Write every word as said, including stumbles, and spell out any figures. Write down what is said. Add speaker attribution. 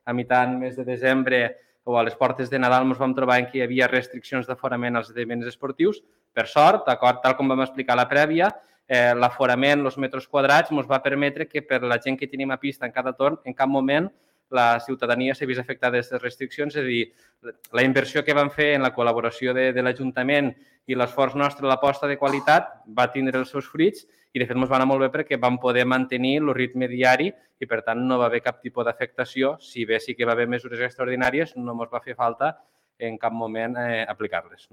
Speaker 1: a mitjan mes de desembre o a les portes de Nadal ens vam trobar que hi havia restriccions d'aforament als esdeveniments esportius. Per sort, d'acord, tal com vam explicar a la prèvia, eh, l'aforament, els metres quadrats, ens va permetre que per la gent que tenim a pista en cada torn, en cap moment la ciutadania s'ha vist afectada d'aquestes restriccions. És a dir, la inversió que vam fer en la col·laboració de, de l'Ajuntament i l'esforç nostre, l'aposta de qualitat, va tindre els seus fruits i, de fet, ens va anar molt bé perquè vam poder mantenir el ritme diari i, per tant, no va haver cap tipus d'afectació. Si bé sí que va haver mesures extraordinàries, no ens va fer falta en cap moment eh, aplicar-les.